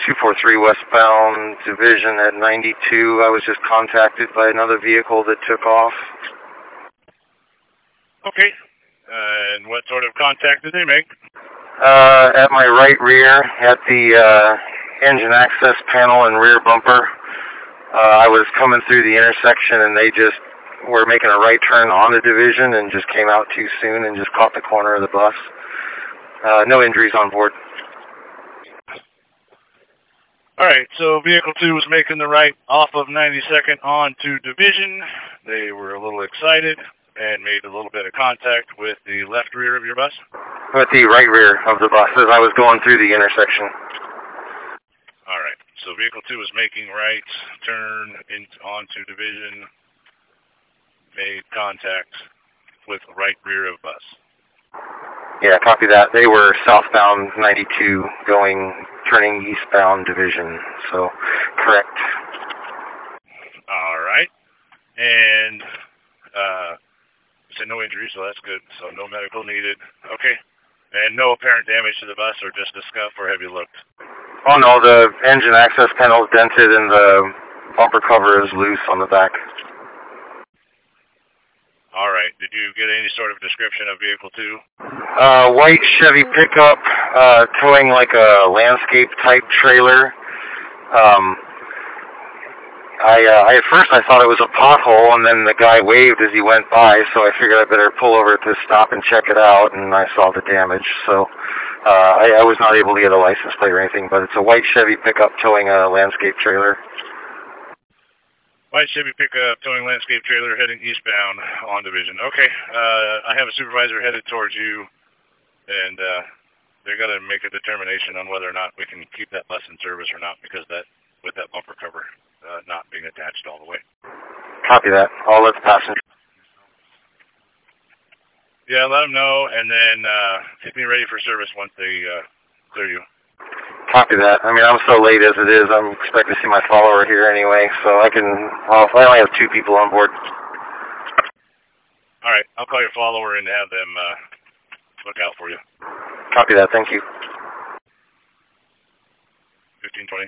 243 westbound division at 92. I was just contacted by another vehicle that took off. Okay. And what sort of contact did they make? At my right rear, at the engine access panel and rear bumper. I was coming through the intersection and they just were making a right turn on the division and just came out too soon and just caught the corner of the bus. No injuries on board. Alright, so Vehicle 2 was making the right off of 92nd onto Division. They were a little excited and made a little bit of contact with the left rear of your bus? With the right rear of the bus as I was going through the intersection. Alright, so Vehicle 2 was making right turn onto Division, made contact with the right rear of bus. Yeah, copy that. They were southbound 92 turning eastbound Division, so correct. Alright, and you said no injuries, so that's good, so no medical needed. Okay, and no apparent damage to the bus or just a scuff, or have you looked? Oh no, the engine access panel is dented and the bumper cover is loose on the back. Alright, did you get any sort of description of Vehicle 2? White Chevy pickup, towing like a landscape type trailer. At first I thought it was a pothole, and then the guy waved as he went by, so I figured I better pull over to stop and check it out, and I saw the damage, so I was not able to get a license plate or anything, but it's a white Chevy pickup towing a landscape trailer. White Chevy pickup towing landscape trailer heading eastbound on Division. Okay, I have a supervisor headed towards you, and they're going to make a determination on whether or not we can keep that bus in service or not, because with that bumper cover not being attached all the way. Copy that. I'll let the passenger. Yeah, let them know, and then get me ready for service once they clear you. Copy that. I mean, I'm so late as it is. I'm expecting to see my follower here anyway, so I only have 2 people on board. All right, I'll call your follower and have them look out for you. Copy that. Thank you. 1520.